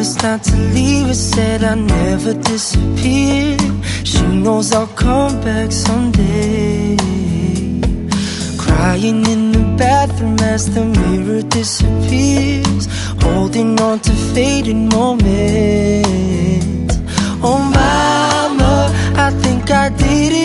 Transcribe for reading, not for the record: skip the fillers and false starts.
promised not to leave her, said I'd never disappear. She knows I'll come back someday. Crying in the bathroom as the mirror disappears, holding on to fading moments. Oh mama, I think I did